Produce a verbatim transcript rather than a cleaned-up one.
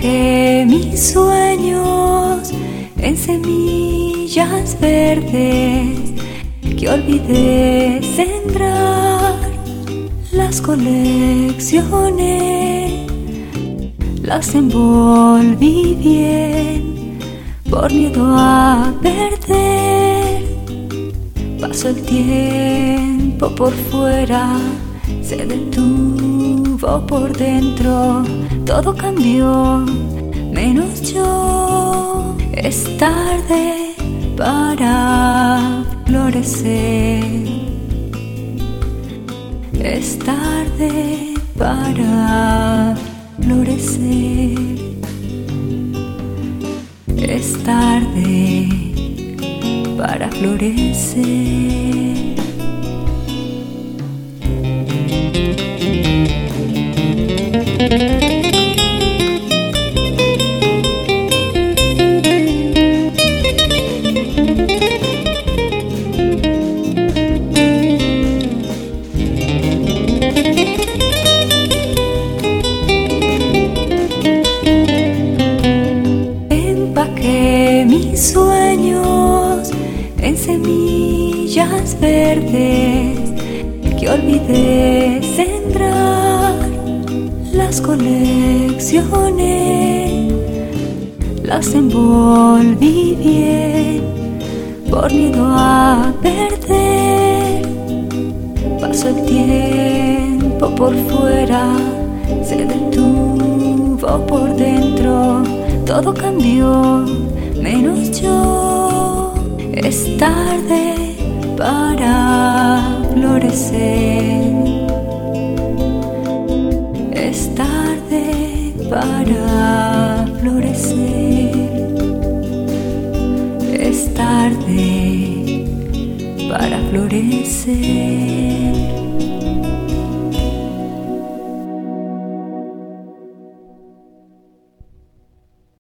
Empaqué mis sueños en semillas verdes que olvidé sembrar. Las coleccioné, las envolví bien por miedo a perder. Pasó el tiempo por fuera, se detuvo por dentro, todo cambió, menos yo. Es tarde para florecer, es tarde para florecer, es tarde para florecer. Empaqué mis sueños en semillas verdes que olvidé sembrar. Las coleccioné, las envolví bien por miedo a perder. Pasó el tiempo por fuera, se detuvo por dentro, todo cambió, menos yo. Es tarde para florecer, es tarde para florecer, es tarde para florecer.